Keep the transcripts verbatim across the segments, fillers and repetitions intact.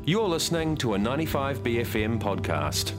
You're listening to a ninety-five B F M podcast.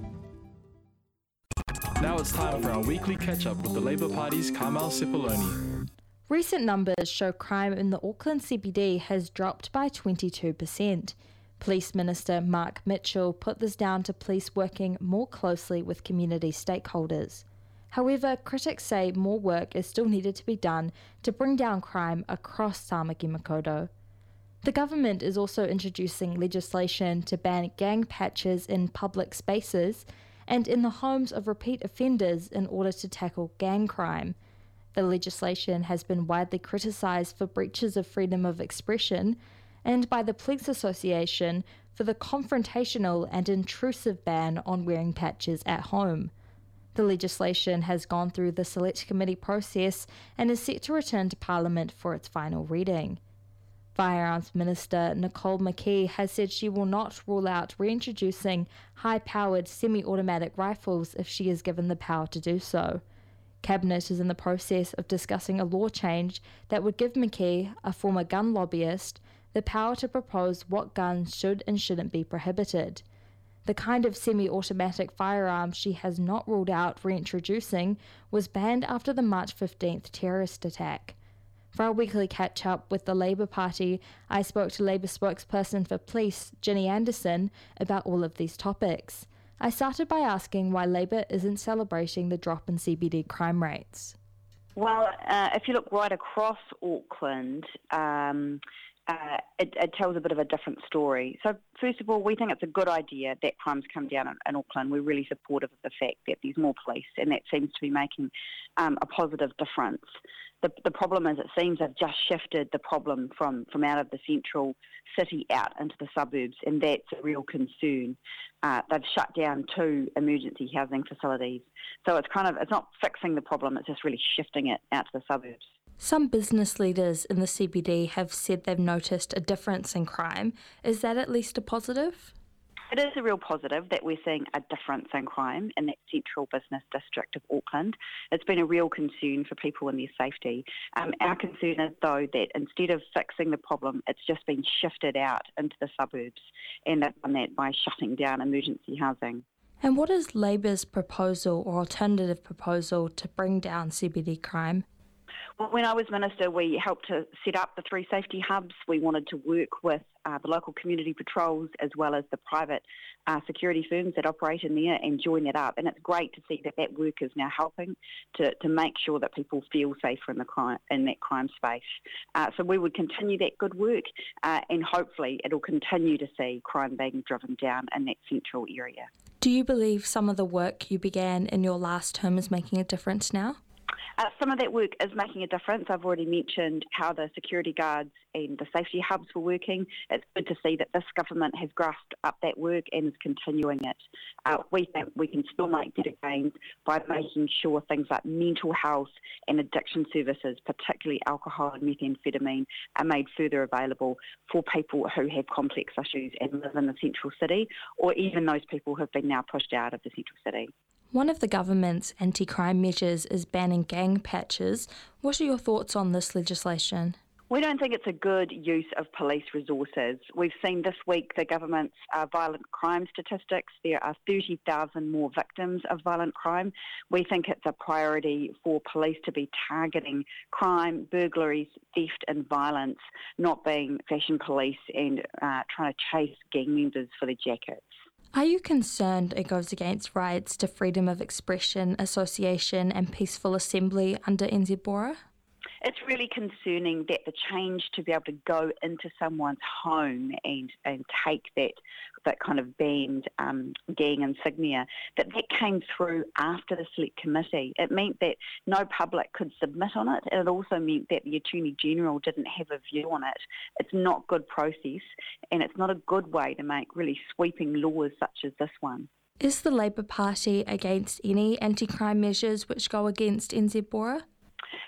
Now it's time for our weekly catch-up with the Labour Party's Carmel Sepuloni. Recent numbers show crime in the Auckland C B D has dropped by twenty-two percent. Police Minister Mark Mitchell put this down to police working more closely with community stakeholders. However, critics say more work is still needed to be done to bring down crime across Tāmaki Makaurau. The government is also introducing legislation to ban gang patches in public spaces and in the homes of repeat offenders in order to tackle gang crime. The legislation has been widely criticised for breaches of freedom of expression and by the Police Association for the confrontational and intrusive ban on wearing patches at home. The legislation has gone through the Select Committee process and is set to return to Parliament for its final reading. Firearms Minister Nicole McKee has said she will not rule out reintroducing high-powered semi-automatic rifles if she is given the power to do so. Cabinet is in the process of discussing a law change that would give McKee, a former gun lobbyist, the power to propose what guns should and shouldn't be prohibited. The kind of semi-automatic firearm she has not ruled out reintroducing was banned after the March fifteenth terrorist attack. For our weekly catch-up with the Labour Party, I spoke to Labour spokesperson for police, Ginny Anderson, about all of these topics. I started by asking why Labour isn't celebrating the drop in C B D crime rates. Well, uh, if you look right across Auckland, um, uh, it, it tells a bit of a different story. So first of all, we think it's a good idea that crime's come down in, in Auckland. We're really supportive of the fact that there's more police, and that seems to be making um, a positive difference. The, the problem is it seems they've just shifted the problem from, from out of the central city out into the suburbs, and that's a real concern. Uh, they've shut down two emergency housing facilities. So it's kind of, it's not fixing the problem, it's just really shifting it out to the suburbs. Some business leaders in the C B D have said they've noticed a difference in crime. Is that at least a positive? It is a real positive that we're seeing a difference in crime in that central business district of Auckland. It's been a real concern for people and their safety. Um, our concern is, though, that instead of fixing the problem, it's just been shifted out into the suburbs, and they've done that by shutting down emergency housing. And what is Labour's proposal or alternative proposal to bring down C B D crime? Well, when I was Minister, we helped to set up the three safety hubs. We wanted to work with uh, the local community patrols as well as the private uh, security firms that operate in there and join that up. And it's great to see that that work is now helping to, to make sure that people feel safer in the crime in that crime space. Uh, so we would continue that good work uh, and hopefully it'll continue to see crime being driven down in that central area. Do you believe some of the work you began in your last term is making a difference now? Uh, some of that work is making a difference. I've already mentioned how the security guards and the safety hubs were working. It's good to see that this government has grasped up that work and is continuing it. Uh, we think we can still make better gains by making sure things like mental health and addiction services, particularly alcohol and methamphetamine, are made further available for people who have complex issues and live in the central city, or even those people who have been now pushed out of the central city. One of the government's anti-crime measures is banning gang patches. What are your thoughts on this legislation? We don't think it's a good use of police resources. We've seen this week the government's uh, violent crime statistics. There are thirty thousand more victims of violent crime. We think it's a priority for police to be targeting crime, burglaries, theft and violence, not being fashion police and uh, trying to chase gang members for the jackets. Are you concerned it goes against rights to freedom of expression, association and peaceful assembly under N Z B O R A? It's really concerning that the change to be able to go into someone's home and, and take that that kind of banned um, gang insignia, that that came through after the Select Committee. It meant that no public could submit on it, and it also meant that the Attorney General didn't have a view on it. It's not good process, and it's not a good way to make really sweeping laws such as this one. Is the Labour Party against any anti-crime measures which go against N Z B O R A?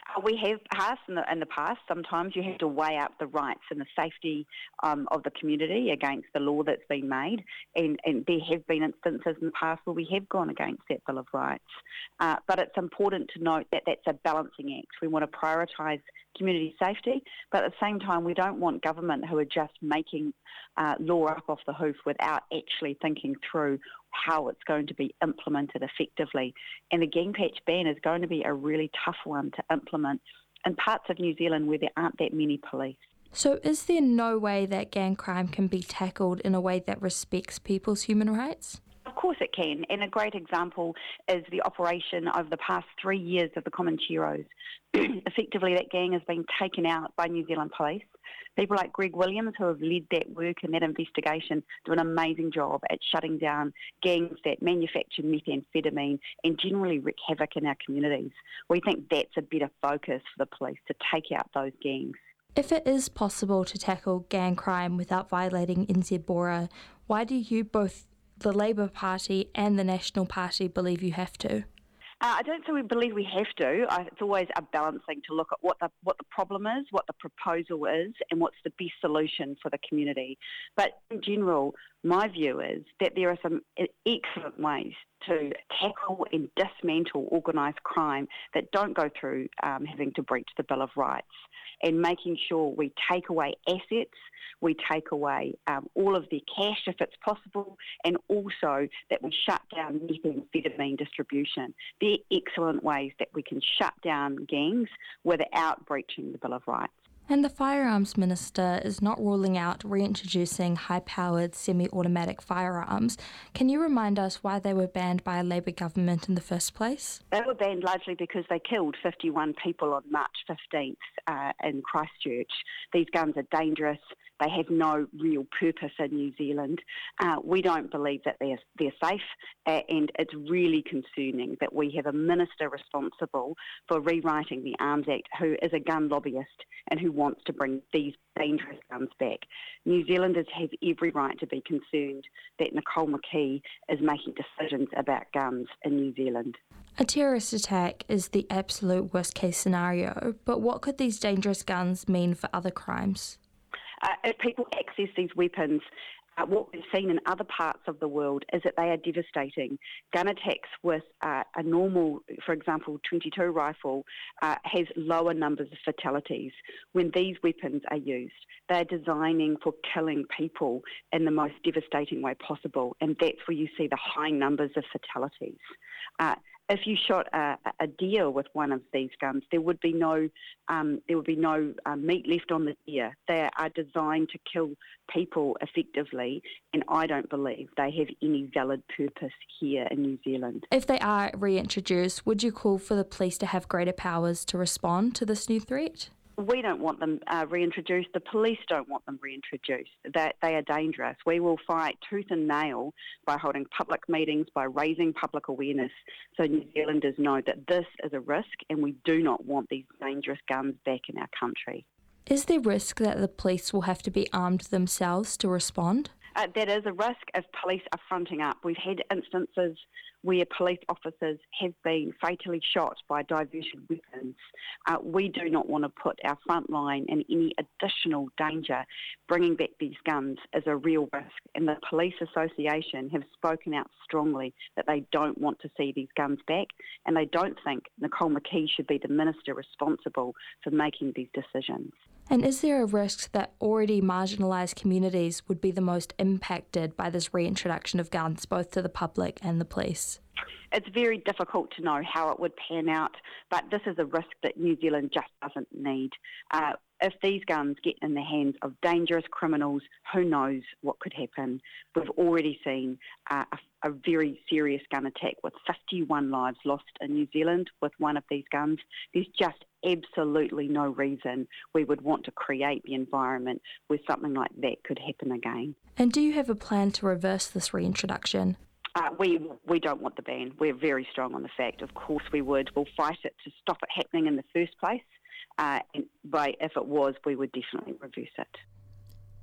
Uh, We have passed in the, in the past. Sometimes you have to weigh up the rights and the safety um, of the community against the law that's been made, and, and there have been instances in the past where we have gone against that Bill of Rights. Uh, but it's important to note that that's a balancing act. We want to prioritise community safety, but at the same time we don't want government who are just making uh, law up off the hoof without actually thinking through how it's going to be implemented effectively. And the gang patch ban is going to be a really tough one to implement in parts of New Zealand where there aren't that many police. So is there no way that gang crime can be tackled in a way that respects people's human rights? Of course it can, and a great example is the operation over the past three years of the Comancheros. Effectively, that gang has been taken out by New Zealand Police. People like Greg Williams, who have led that work and that investigation, do an amazing job at shutting down gangs that manufacture methamphetamine and generally wreak havoc in our communities. We think that's a better focus for the police, to take out those gangs. If it is possible to tackle gang crime without violating N Z B O R A, why do you, both the Labour Party and the National Party, believe you have to? Uh, I don't think we believe we have to. Uh, it's always a balancing to look at what the what the problem is, what the proposal is, and what's the best solution for the community. But in general, my view is that there are some excellent ways to tackle and dismantle organised crime that don't go through um, having to breach the Bill of Rights, and making sure we take away assets, we take away um, all of their cash if it's possible, and also that we shut down methamphetamine distribution. They're excellent ways that we can shut down gangs without breaching the Bill of Rights. And the Firearms Minister is not ruling out reintroducing high-powered semi-automatic firearms. Can you remind us why they were banned by a Labour government in the first place? They were banned largely because they killed fifty-one people on March fifteenth uh, in Christchurch. These guns are dangerous. They have no real purpose in New Zealand. Uh, we don't believe that they're, they're safe, uh, and it's really concerning that we have a minister responsible for rewriting the Arms Act who is a gun lobbyist and who wants to bring these dangerous guns back. New Zealanders have every right to be concerned that Nicole McKee is making decisions about guns in New Zealand. A terrorist attack is the absolute worst-case scenario, but what could these dangerous guns mean for other crimes? Uh, if people access these weapons, uh, what we've seen in other parts of the world is that they are devastating. Gun attacks with uh, a normal, for example, twenty-two rifle uh, has lower numbers of fatalities. When these weapons are used, they're designing for killing people in the most devastating way possible, and that's where you see the high numbers of fatalities. Uh, If you shot a, a deer with one of these guns, there would be no um, there would be no uh, meat left on the deer. They are designed to kill people effectively, and I don't believe they have any valid purpose here in New Zealand. If they are reintroduced, would you call for the police to have greater powers to respond to this new threat? We don't want them uh, reintroduced. The police don't want them reintroduced. That they are dangerous. We will fight tooth and nail by holding public meetings, by raising public awareness, so New Zealanders know that this is a risk, and we do not want these dangerous guns back in our country. Is there risk that the police will have to be armed themselves to respond? Uh, that is a risk if police are fronting up. We've had instances where police officers have been fatally shot by diversion weapons. Uh, we do not want to put our front line in any additional danger. Bringing back these guns is a real risk, and the Police Association have spoken out strongly that they don't want to see these guns back, and they don't think Nicole McKee should be the minister responsible for making these decisions. And is there a risk that already marginalised communities would be the most impacted by this reintroduction of guns, both to the public and the police? It's very difficult to know how it would pan out, but this is a risk that New Zealand just doesn't need. Uh, if these guns get in the hands of dangerous criminals, who knows what could happen? We've already seen uh, a, a very serious gun attack with fifty-one lives lost in New Zealand with one of these guns. There's just absolutely no reason we would want to create the environment where something like that could happen again. And do you have a plan to reverse this reintroduction? Uh, we we don't want the ban. We're very strong on the fact. Of course we would. We'll fight it to stop it happening in the first place. Uh, and by if it was, we would definitely reverse it.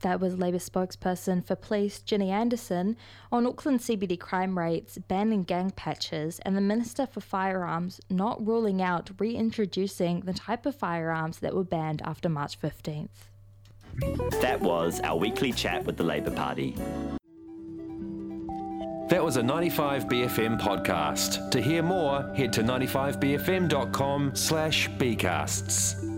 That was Labour spokesperson for police Ginny Anderson on Auckland C B D crime rates, banning gang patches, and the Minister for Firearms not ruling out reintroducing the type of firearms that were banned after March fifteenth. That was our weekly chat with the Labour Party. That was a ninety-five B F M podcast. To hear more, head to ninety-five b f m dot com slash bcasts.